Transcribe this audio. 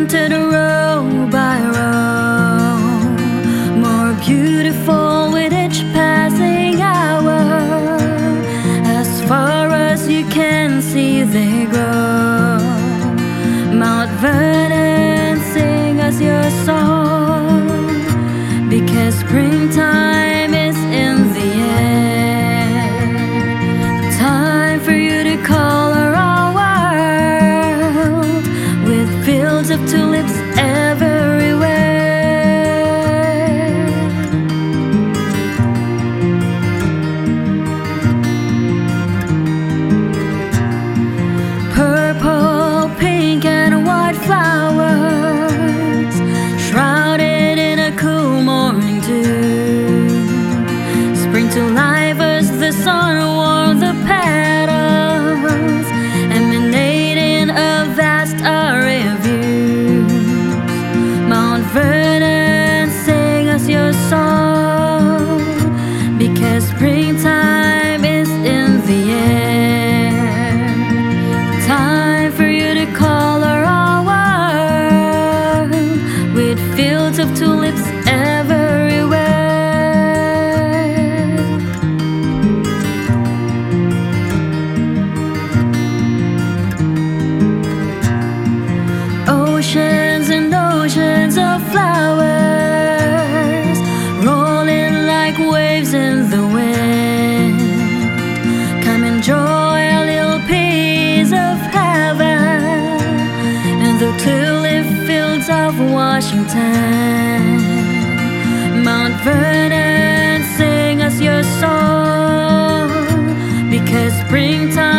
painted row by row, more beautiful with each passing hour. As far as you can see they grow. Mount Vernon, sing us your song, because springtime is in the air. Time for you to color our world with fields of tulips everywhere. Purple, pink and white flowers, shrouded in a cool morning dew. Spring to life as the sun warmed the petals, emanating a vast array of views. Mount Vernon, sing us your song, because springtime is in the air. Time for you to color our world with fields of tulips everywhere. Oceans and oceans of flowers, rolling like waves in the wind. Come enjoy a little piece of heaven in the tulip fields of Washington. Mount Vernon, sing us your song, because springtime